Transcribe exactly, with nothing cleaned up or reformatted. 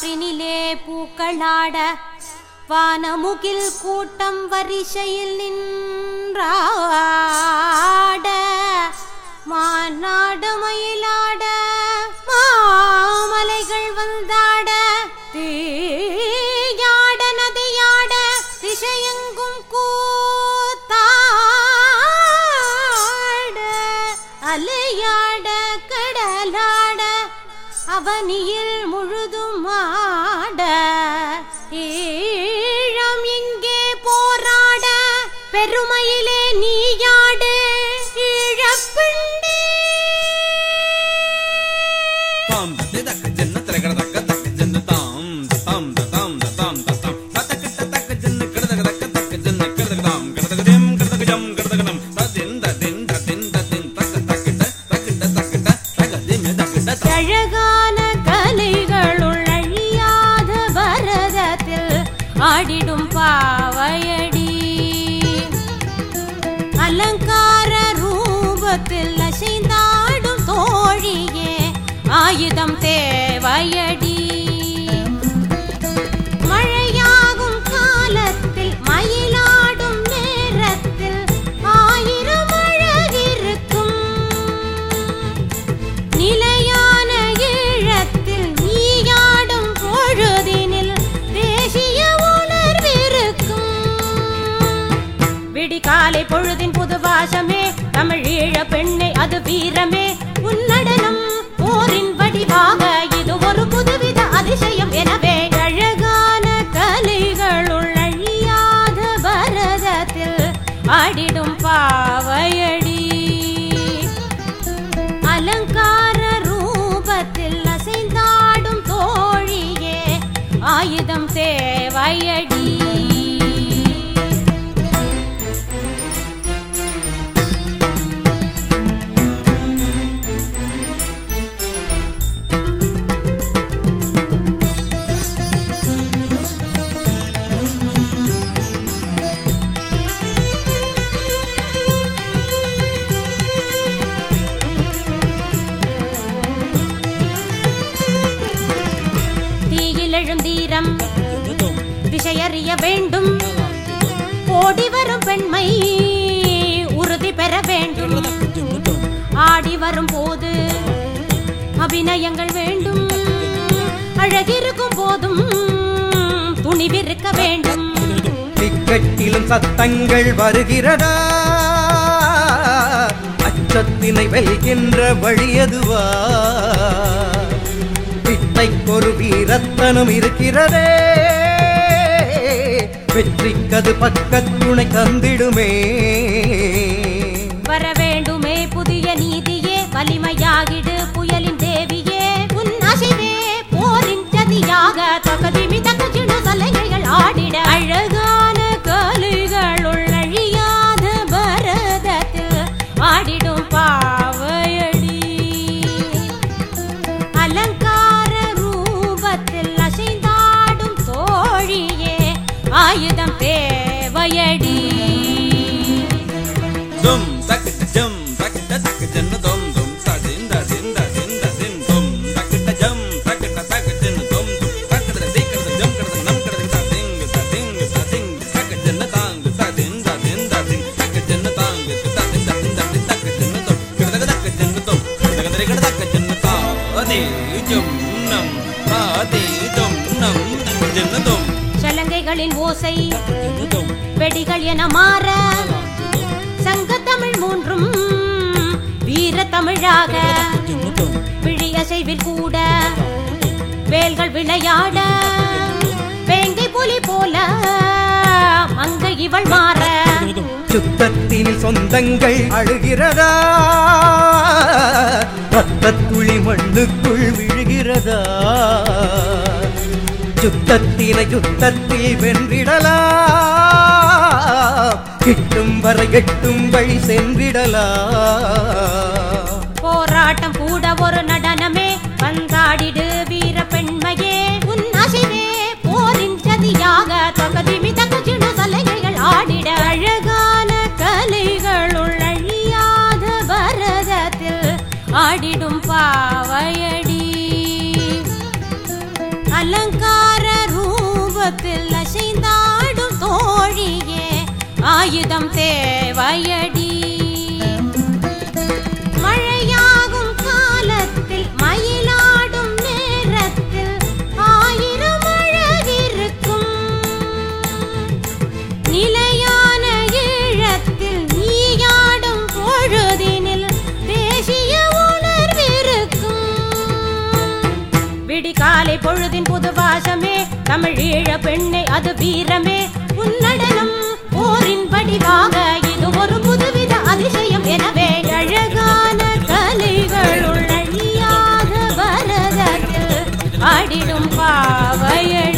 காற்றினிலே பூக்களாட வானமுகில் கூட்டம் வரிசையில் நின்றாட மாநாட மயிலாட மாமலைகள் வந்தாட தீயாட நதியாட திசையெங்கும் கூத்தாட அலையாட கடலாட அவனியில் முழுதும் ஆட ஈழம் எங்கே போராட பெருமையிலே நீயாடு ஈழப்பிண்டே தாம் தக்க ஜன்ன தரகட தக்க தக்க ஜன்ன தாம் தாம் தாம் தாம் தாம் தக்க தக்க ஜன்ன கட தக்க தக்க தக்க ஜன்ன கட தக்க தாம் கட தக்க ஜம் கட தக்க ஜம் கட தக்க நம் ததின் ததின் ததின் ததின் தக்க தக்க தக்க தக்க தக்க திம் தக்க தக்க அழகான கலைகளுள் அழியாத பரதத்தில் ஆடிடும் பாவையடி அலங்கார ரூபத்தில் அசைந்தாடும் தோழியே ஆயுதம் தேவையடி மழையாகும் காலத்தில் மயிலாடும் நேரத்தில் ஆயிரம் அழகிருக்கும் நிலையான ஈழத்தில் நீயாடும் பொழுதினில் தேசிய உணர்விருக்கும் விடிகாலை பொழுதின் புது வாசமே தமிழ் ஈழ பெண்ணை அது வீரமே உன்னடனம் போரின் வடிவாக இது ஒரு புதுவித அதிசயம் எனவே அழகான கலைகளுள் அழியாத பரதத்தில் ஆடிடும் பாவையடி அலங்கார ரூபத்தில் அசைந்தாடும் தோழியே ஆயுதம் தேவையடி தீரம் திசையறிய வேண்டும் ஓடி வரும் பெண்மை உறுதி பெற வேண்டும் ஆடி வரும் போது அபிநயங்கள் வேண்டும் அழகிருக்கும் போதும் துணிவிருக்க வேண்டும் திக்கட்டிலும் சத்தங்கள் வருகிறதா அச்சத்தினை வெல்கின்ற வழியதுவா ஒரு வீரத்தனம் இருக்கிறதே வெற்றிக்கது பக்கத்துணை தந்திடுமே வர வேண்டுமே புதிய நீதியே வலிமையாகிடு புயலின் தேவியே உன் அசைவே போரின் சதியாக தகதிமி தகஜிடு சலைகள் ஆடிட அழகான கலைகளுள் அழியாத பரதத்தில் ஆடிடும் பாவையடி அலங்கார ரூபத்தில் அசைந்தாடும் தோழியே ஆயுதம் தேவையடி தும் தக்கிட்ட ஜம் தக்கிட்ட தக்க ஜன்ன தும் தும் சதிந்த திந்த திந்த தின் தும் தக்கிட்ட ஜம் தக்கிட்ட தக்க ஜன்ன தும் தும் தக்கிட்ட தீக்கிட்ட ஜம் கிட்ட நம் கிட்ட ததிங்க ததிங்க ததிங்க தக்க ஜன்ன தாங்க ததிந்த திந்த தின் தக்க ஜன்ன தாங்க ததிந்த திந்த தின் தக்க ஜன்ன தும் கிட்ட தக்க ஜன்ன தும் கிட்ட கிட்ட தக்க ஜன்ன தா அதே ஜம் நம் அதே ஜம் நம் ஜன்ன தும் சலங்கைகளின் ஓசை வெடிகள் என மாற சங்க தமிழ் மூன்றும் வீர தமிழாக விழியசைவில் கூட வேல்கள் விளையாட வேங்கை புலி போல மங்கை இவள் மாற சுத்தத்தினில் சொந்தங்கள் அழுகிறதா ரத்தத்துளி மண்ணுக்குள் விழுகிறதா சுத்தத்தினை யுத்தத்தில் வென்றிடலா கிட்டும் வரை எட்டும் வழி சென்றிடலா போராட்டம் கூட ஒரு நடனமே வந்தாடிடு வீர பெண்மையே உன் அசைவே போரின் சதியாக தகதிமி தகஜிடு சலைகள் ஆடிட அழகான கலைகளுள் அழியாத பரதத்தில் ஆடிடும் பாவையடி அலங்கார ரூபத்தில் அசைந்தாடும் தோழியே ஆயுதம் தேவையடி. மழையாகும் காலத்தில் மயிலாடும் நேரத்தில் ஆயிரம் அழகிருக்கும். நிலையான ஈழத்தில் நீயாடும் பொழுதினில் தேசிய உணர்விருக்கும். விடிகாலை பொழுதின் புது வாசமே தமிழ் ஈழ பெண்ணை அது வீரமே. உன்னடனம் போரின் வடிவாக இது ஒரு புதுவித அதிசயம். எனவே அழகான கலைகளுள் அழியாத பரதத்தில் ஆடிடும் பாவையடி.